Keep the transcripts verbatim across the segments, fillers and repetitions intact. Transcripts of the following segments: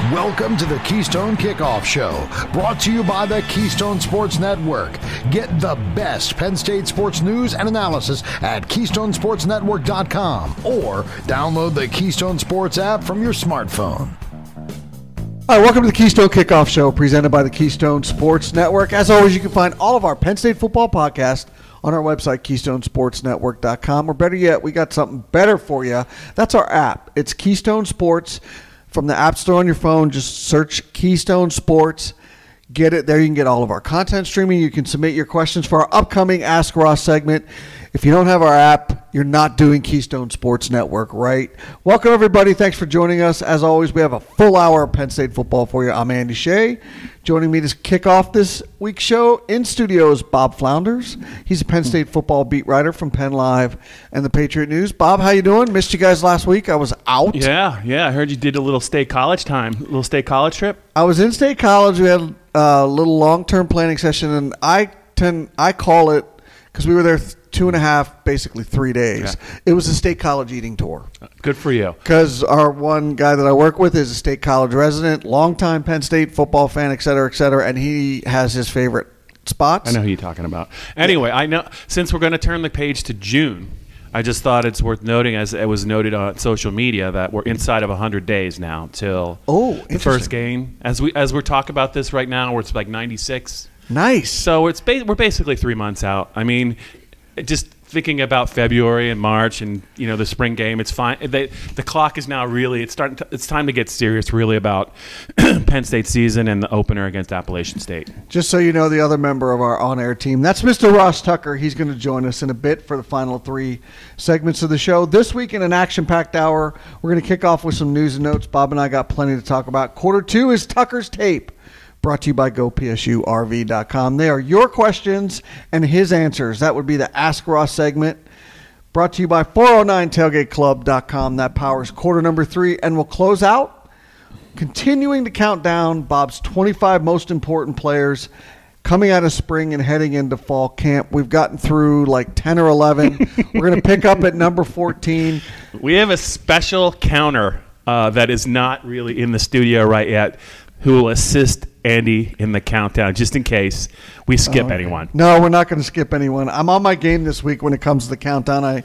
Welcome to the Keystone Kickoff Show, brought to you by the Keystone Sports Network. Get the best Penn State sports news and analysis at keystone sports network dot com or download the Keystone Sports app from your smartphone. All right, welcome to the Keystone Kickoff Show, presented by the Keystone Sports Network. As always, you can find all of our Penn State football podcasts on our website, keystone sports network dot com. Or better yet, we got something better for you. That's our app. It's Keystone Sports. From the App Store on your phone, just search Keystone Sports. Get it there. You can get all of our content streaming. You can submit your questions for our upcoming Ask Ross segment. If you don't have our app, you're not doing Keystone Sports Network right. Welcome, everybody. Thanks for joining us. As always, we have a full hour of Penn State football for you. I'm Andy Shea. Joining me to kick off this week's show in studio is Bob Flounders. He's a Penn State football beat writer from Penn Live and the Patriot News. Bob, how you doing? Missed you guys last week. I was out. Yeah, yeah. I heard you did a little state college time, a little state college trip. I was in state college. We had a little long-term planning session, and I tend I call it, because we were there th- two and a half, basically three days. Yeah. It was a state college eating tour. Good for you. Because our one guy that I work with is a state college resident, longtime Penn State football fan, et cetera, et cetera, and he has his favorite spots. I know who you're talking about. Anyway, I know since we're going to turn the page to June, I just thought it's worth noting, as it was noted on social media, that we're inside of one hundred days now till oh, the first game. As we as we're talking about this right now, where it's like ninety-six. Nice. So it's ba- we're basically three months out. I mean, just thinking about February and March and, you know, the spring game, it's fine. They, the clock is now really, it's starting to, it's time to get serious really about Penn State season and the opener against Appalachian State. Just so you know, the other member of our on-air team, that's Mister Ross Tucker. He's going to join us in a bit for the final three segments of the show. This week in an action-packed hour, we're going to kick off with some news and notes. Bob and I got plenty to talk about. Quarter two is Tucker's Tape, brought to you by go P S U R V dot com. They are your questions and his answers. That would be the Ask Ross segment, brought to you by four oh nine tailgate club dot com. That powers quarter number three. And we'll close out, continuing to count down Bob's twenty-five most important players coming out of spring and heading into fall camp. We've gotten through like ten or eleven. We're going to pick up at number fourteen. We have a special counter uh, that is not really in the studio right yet, who will assist Andy in the countdown, just in case we skip okay. anyone. No, we're not going to skip anyone. I'm on my game this week when it comes to the countdown. I,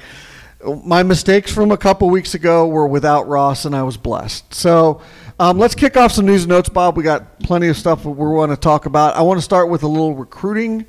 my mistakes from a couple weeks ago were without Ross, and I was blessed. So um, let's kick off some news and notes, Bob. We got plenty of stuff that we want to talk about. I want to start with a little recruiting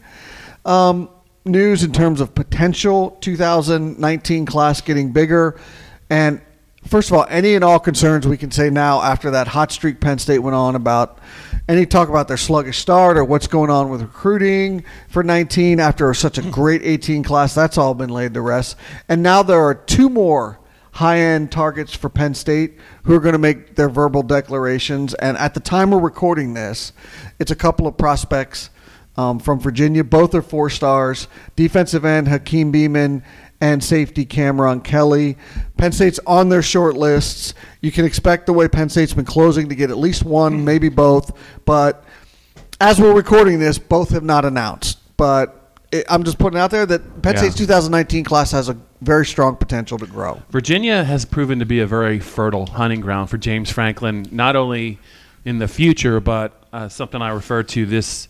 um, news in terms of potential two thousand nineteen class getting bigger. And first of all, any and all concerns we can say now after that hot streak Penn State went on about any talk about their sluggish start or what's going on with recruiting for nineteen after such a great eighteen class, that's all been laid to rest. And now there are two more high-end targets for Penn State who are going to make their verbal declarations. And at the time we're recording this, it's a couple of prospects um, from Virginia. Both are four stars. Defensive end Hakeem Beamon and safety Cameron Kelly. Penn State's on their short lists. You can expect the way Penn State's been closing to get at least one, maybe both. But as we're recording this, both have not announced. But it, I'm just putting out there that Penn yeah. State's two thousand nineteen class has a very strong potential to grow. Virginia has proven to be a very fertile hunting ground for James Franklin, not only in the future, but uh, something I referred to this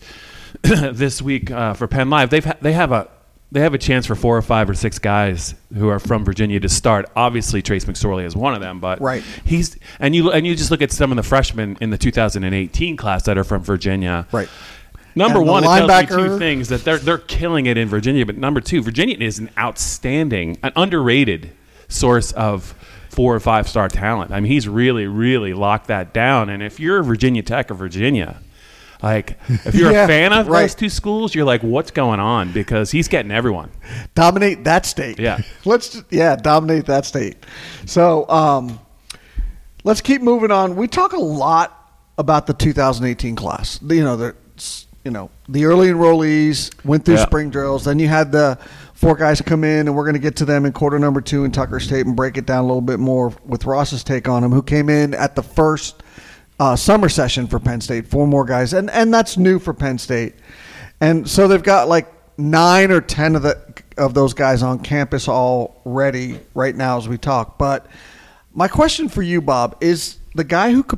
this week uh, for Penn Live. They've ha- they have a They have a chance for four or five or six guys who are from Virginia to start. Obviously, Trace McSorley is one of them, but right. he's and you and you just look at some of the freshmen in the two thousand eighteen class that are from Virginia. Right. Number and one, it linebacker, tells me two things: that they're they're killing it in Virginia. But number two, Virginia is an outstanding, an underrated source of four or five star talent. I mean, he's really, really locked that down. And if you're Virginia Tech or Virginia, like, if you're yeah, a fan of right. those two schools, you're like, what's going on? Because he's getting everyone. Dominate that state. Yeah. Let's just, yeah, dominate that state. So um, let's keep moving on. We talk a lot about the two thousand eighteen class. You know, the you know the early enrollees went through yeah. spring drills. Then you had the four guys come in, and we're going to get to them in quarter number two in Tucker's tape and break it down a little bit more with Ross's take on them, who came in at the first Uh, summer session for Penn State, four more guys, and and that's new for Penn State, and so they've got like nine or ten of the of those guys on campus already right now as we talk. But my question for you, Bob, is the guy who could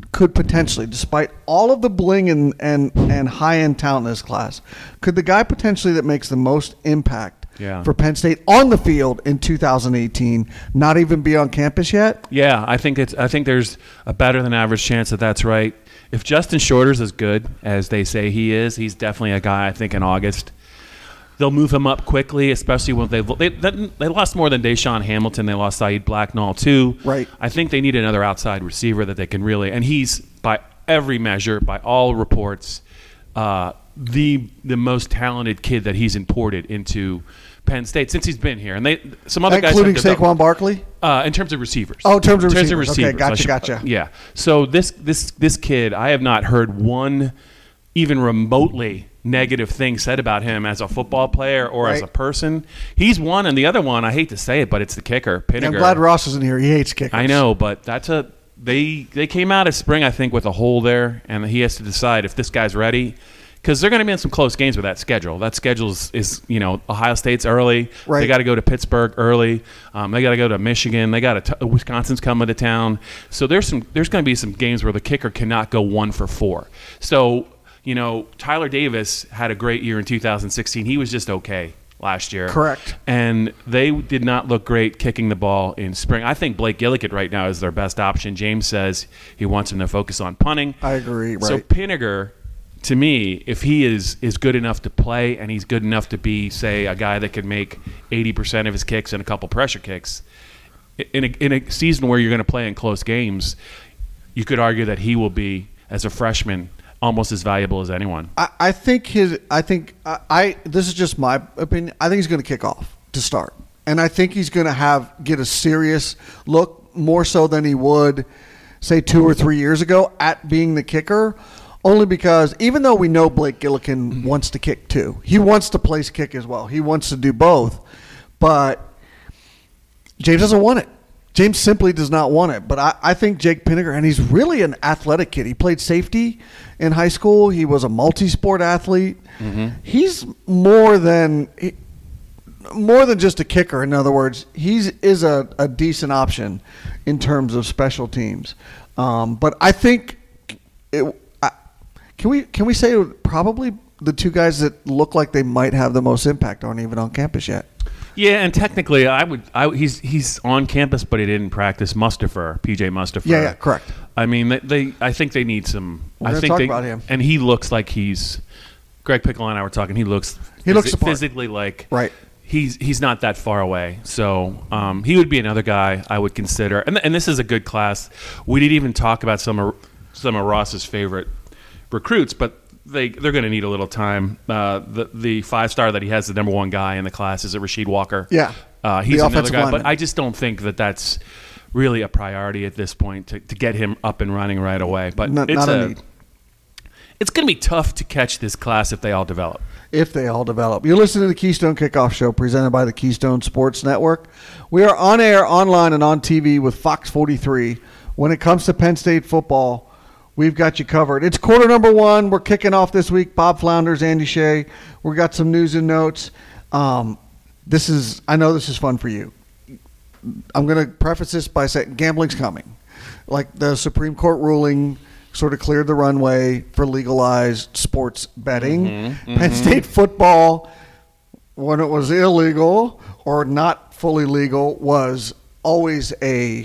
could potentially, despite all of the bling and, and, and high-end talent in this class, could the guy potentially that makes the most impact Yeah. for Penn State on the field in two thousand eighteen not even be on campus yet? Yeah, I think it's. I think there's a better than average chance that that's right. If Justin Shorter's as good as they say he is, he's definitely a guy. I think in August they'll move him up quickly, especially when they they they lost more than Deshaun Hamilton. They lost Saeed Blacknall too. Right. I think they need another outside receiver that they can really. And he's by every measure, by all reports, uh, the the most talented kid that he's imported into Penn State since he's been here. And they some other guys including have developed- Saquon Barkley. Uh, in terms of receivers. Oh, in terms of in terms receivers. Of Okay, receivers. gotcha, I should- gotcha. Yeah. So this this this kid, I have not heard one even remotely negative thing said about him as a football player or Right. as a person. He's one, and the other one, I hate to say it, but it's the kicker, Pinniger. I'm glad Ross isn't here. He hates kickers. I know, but that's a they they came out of spring, I think, with a hole there, and he has to decide if this guy's ready. Because they're going to be in some close games with that schedule. That schedule is, is you know, Ohio State's early. Right. They got to go to Pittsburgh early. Um, they got to go to Michigan. They got to Wisconsin's coming to town. So there's some there's going to be some games where the kicker cannot go one for four. So you know, Tyler Davis had a great year in two thousand sixteen. He was just okay last year. Correct. And they did not look great kicking the ball in spring. I think Blake Gillickett right now is their best option. James says he wants him to focus on punting. I agree. Right. So Pinniger, to me, if he is, is good enough to play and he's good enough to be, say, a guy that could make eighty percent of his kicks and a couple pressure kicks, in a, in a season where you're going to play in close games, you could argue that he will be, as a freshman, almost as valuable as anyone. I, I think his. I think I, I. This is just my opinion. I think he's going to kick off to start, and I think he's going to have get a serious look more so than he would, say, two or three years ago at being the kicker. Only because even though we know Blake Gillikin wants to kick too, he wants to place kick as well. He wants to do both, but James doesn't want it. James simply does not want it. But I, I think Jake Pinniger, and he's really an athletic kid. He played safety in high school. He was a multi-sport athlete. Mm-hmm. He's more than he, more than just a kicker. In other words, he's is a, a decent option in terms of special teams. Um, but I think it. Can we can we say probably the two guys that look like they might have the most impact aren't even on campus yet? Yeah, and technically, I would. I, he's he's on campus, but he didn't practice. Mustapher, P J Mustapher. Yeah, yeah, correct. I mean, they. they I think they need some. We're I gonna think talk they, about him. and he looks like he's. Greg Pickle and I were talking. He looks. He looks phys- the part. physically like. Right. He's he's not that far away, so um, he would be another guy I would consider. And and this is a good class. We didn't even talk about some of some of Ross's favorite recruits, but. They they're going to need a little time. Uh, the the five star that he has, the number one guy in the class, is it Rasheed Walker? Yeah, uh, he's the another offensive guy. lineman. But I just don't think that that's really a priority at this point to, to get him up and running right away. But Not- it's not a a, need. it's going to be tough to catch this class if they all develop. If they all develop. You're listening to the Keystone Kickoff Show presented by the Keystone Sports Network. We are on air, online, and on T V with Fox forty-three. When it comes to Penn State football, we've got you covered. It's quarter number one. We're kicking off this week. Bob Flounders, Andy Shea. We got some news and notes. Um, this is, I know this is fun for you. I'm going to preface this by saying gambling's coming. Like the Supreme Court ruling sort of cleared the runway for legalized sports betting. Mm-hmm, Penn mm-hmm. State football, when it was illegal or not fully legal, was always a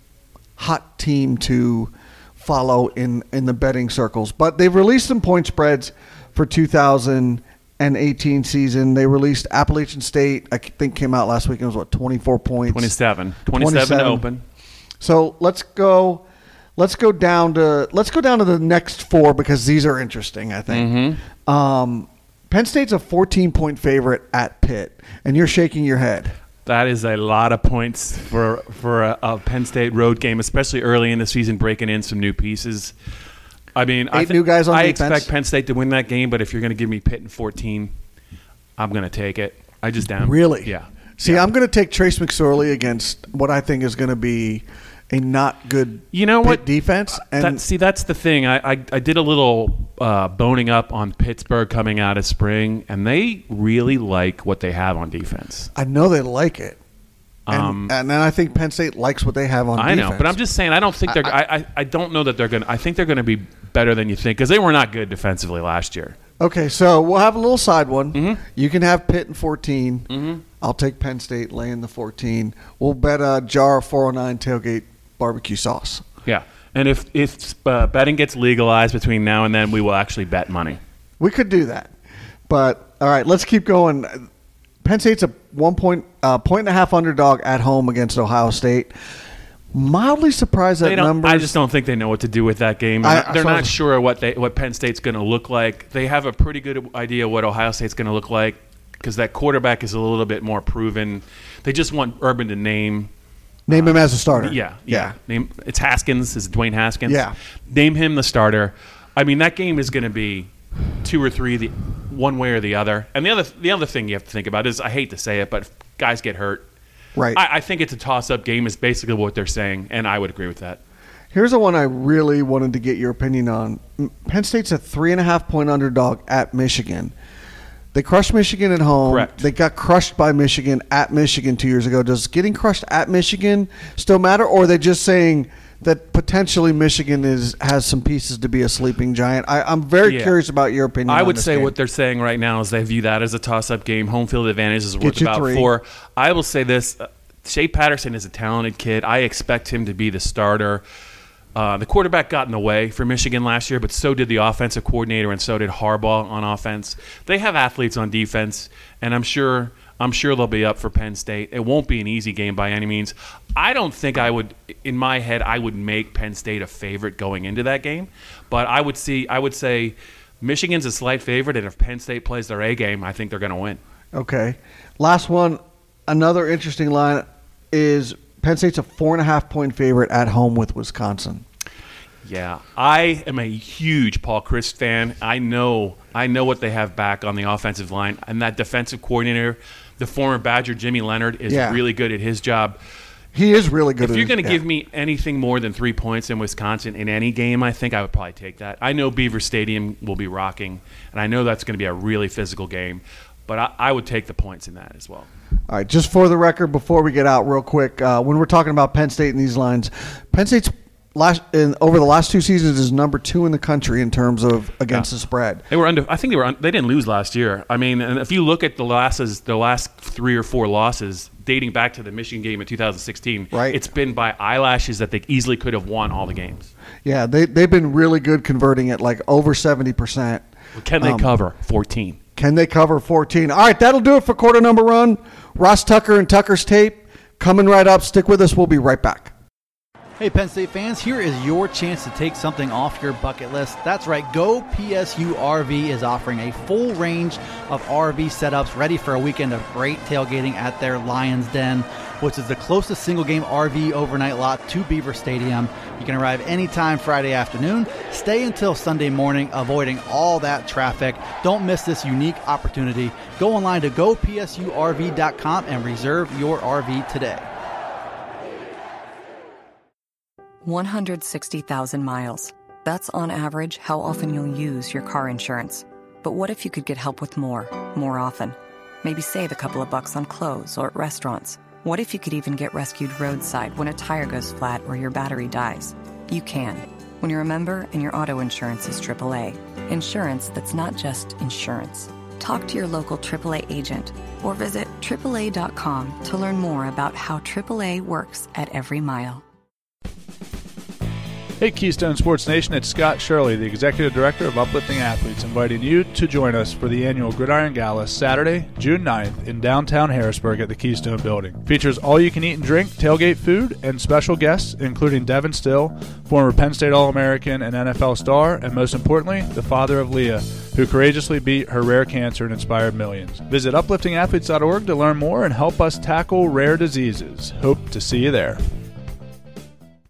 hot team to follow in, in the betting circles. But they've released some point spreads for two thousand eighteen season. They released Appalachian State, I think came out last week. It was, what, twenty-four points? twenty-seven. twenty-seven, twenty-seven. open. So let's go let's go down to let's go down to the next four because these are interesting, I think. Mm-hmm. Um, Penn State's a fourteen-point favorite at Pitt, and you're shaking your head. That is a lot of points for for a, a Penn State road game, especially early in the season, breaking in some new pieces. I mean, I Eight new guys on I defense. expect Penn State to win that game, but if you're going to give me Pitt in fourteen, I'm going to take it. I just am. Really? Yeah. See, Yeah. I'm going to take Trace McSorley against what I think is going to be a not good You know Pitt what? defense. And That, see, that's the thing. I, I, I did a little uh, boning up on Pittsburgh coming out of spring, and they really like what they have on defense. I know they like it. Um, and, and then I think Penn State likes what they have on I defense. know, but I'm just saying I don't think they're. I, I, I don't know that they're going. to I think they're going to be better than you think because they were not good defensively last year. Okay, so we'll have a little side one. Mm-hmm. You can have Pitt in fourteen. Mm-hmm. I'll take Penn State laying the fourteen. We'll bet a jar of four oh nine tailgate barbecue sauce. Yeah, and if if uh, betting gets legalized between now and then, we will actually bet money. We could do that, but all right, let's keep going. Penn State's a one point uh, point and a half underdog at home against Ohio State. Mildly surprised at They don't- numbers. I just don't think they know what to do with that game. I- They're so- not sure what they what Penn State's going to look like. They have a pretty good idea what Ohio State's going to look like because that quarterback is a little bit more proven. They just want Urban to name. Name him as a starter. Yeah, yeah. yeah. Name it's Haskins. Is it Dwayne Haskins? Yeah. Name him the starter. I mean, that game is going to be two or three, the one way or the other. And the other the other thing you have to think about is I hate to say it, but if guys get hurt. Right. I, I think it's a toss-up game is basically what they're saying, and I would agree with that. Here's the one I really wanted to get your opinion on. Penn State's a three and a half point underdog at Michigan. They crushed Michigan at home. Correct. They got crushed by Michigan at Michigan two years ago. Does getting crushed at Michigan still matter, or are they just saying that potentially Michigan is has some pieces to be a sleeping giant? I, I'm very Yeah. curious about your opinion. I on would this say game. what they're saying right now is they view that as a toss-up game. Home field advantage is worth Get you about three. four. I will say this. Uh, Shea Patterson is a talented kid. I expect him to be the starter. Uh, the quarterback got in the way for Michigan last year, but so did the offensive coordinator and so did Harbaugh on offense. They have athletes on defense, and I'm sure I'm sure they'll be up for Penn State. It won't be an easy game by any means. I don't think I would, in my head, I would make Penn State a favorite going into that game, but I would see, I would say Michigan's a slight favorite, and if Penn State plays their A game, I think they're going to win. Okay. Last one. Another interesting line is Penn State's a four and a half point favorite at home with Wisconsin. Yeah, I am a huge Paul Chryst fan. I know, I know what they have back on the offensive line, and that defensive coordinator, the former Badger Jimmy Leonard, is Yeah. really good at his job. He is really good. If at you're it, going to yeah. give me anything more than three points in Wisconsin in any game, I think I would probably take that. I know Beaver Stadium will be rocking, and I know that's going to be a really physical game, but I, I would take the points in that as well. All right, just for the record, before we get out real quick, uh, when we're talking about Penn State in these lines, Penn State's last in over the last two seasons is number two in the country in terms of against Yeah. the spread. They were under. I think they were. Un, they didn't lose last year. I mean, and if you look at the losses, the last three or four losses dating back to the Michigan game in two thousand sixteen, Right. it's been by eyelashes that they easily could have won all the games. Yeah, they they've been really good converting at like over seventy percent. Can they Um, cover fourteen? Can they cover fourteen? All right, that'll do it for quarter number run. Ross Tucker and Tucker's Tape coming right up. Stick with us. We'll be right back. Hey Penn State fans, here is your chance to take something off your bucket list. That's right, Go P S U R V is offering a full range of R V setups ready for a weekend of great tailgating at their Lions Den, which is the closest single-game R V overnight lot to Beaver Stadium. You can arrive anytime Friday afternoon, stay until Sunday morning, avoiding all that traffic. Don't miss this unique opportunity. Go online to go P S U R V dot com and reserve your R V today. one hundred sixty thousand miles. That's on average how often you'll use your car insurance. But what if you could get help with more, more often? Maybe save a couple of bucks on clothes or at restaurants. What if you could even get rescued roadside when a tire goes flat or your battery dies? You can, when you're a member and your auto insurance is triple A. Insurance that's not just insurance. Talk to your local triple A agent or visit triple A dot com to learn more about how triple A works at every mile. Hey Keystone Sports Nation, it's Scott Shirley, the Executive Director of Uplifting Athletes, inviting you to join us for the annual Gridiron Gala Saturday, June ninth in downtown Harrisburg at the Keystone Building. Features all you can eat and drink, tailgate food, and special guests including Devin Still, former Penn State All-American and N F L star, and most importantly, the father of Leah, who courageously beat her rare cancer and inspired millions. Visit uplifting athletes dot org to learn more and help us tackle rare diseases. Hope to see you there.